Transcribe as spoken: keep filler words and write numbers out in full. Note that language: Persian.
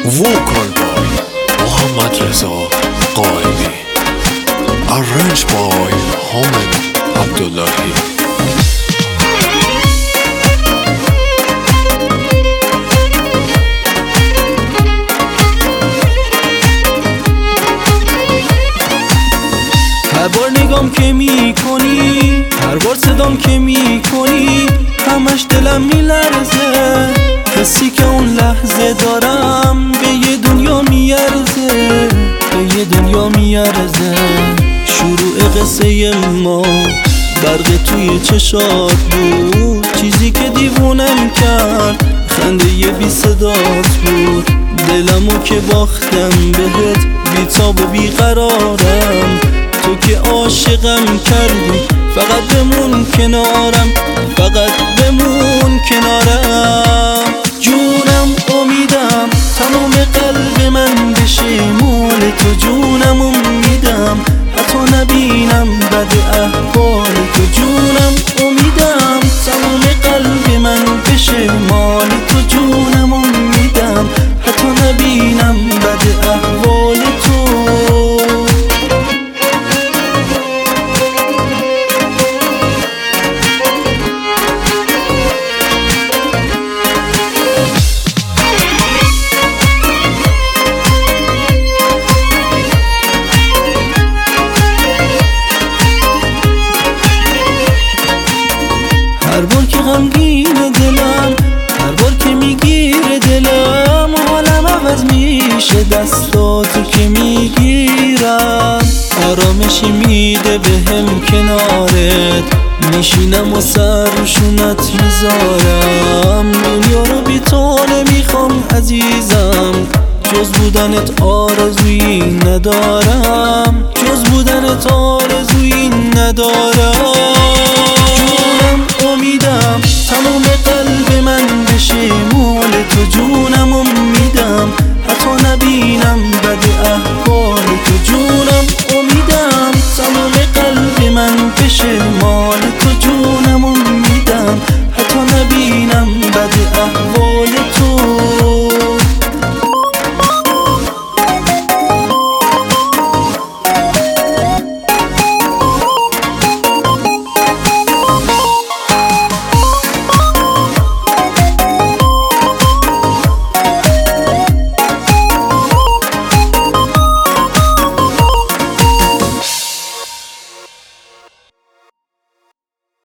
وکال بای محمد رضا قائمی، ارنج بای حامد عبداللهی. هر بار نگام که میکنی، هر بار صدام که میکنی، همش دلم میلرزه. حسی که اون لحظه دارم به یه دنیا میارزه، به یه دنیا میارزه. شروع قصه ما برق توی چشات بود، چیزی که دیوونم کرد خنده یه بی صدات بود. دلمو که باختم بهت، بی تاب و بی قرارم. تو که عاشقم کردی، فقط بمون کنارم، فقط بمون کنارم. جونم امیدم تمام قلب من بشه مال تو، جونم امیدم حتی نبینم بد احوال تو. جونم امیدم تمام قلب من بشه مال تو، جونم امیدم حتی نبینم بد احوال تو. هر بار که غمگین دلم، هر بار که میگیره دلم، حالم عوض میشه دستاتو که میگیرم. آرامشی میده بهم کنارت، میشینم و سر روشونت میذارم. دنیا رو بی تو نمیخوام عزیزم، جز بودنت آرزویی ندارم، جز بودنت آرزویی ندارم.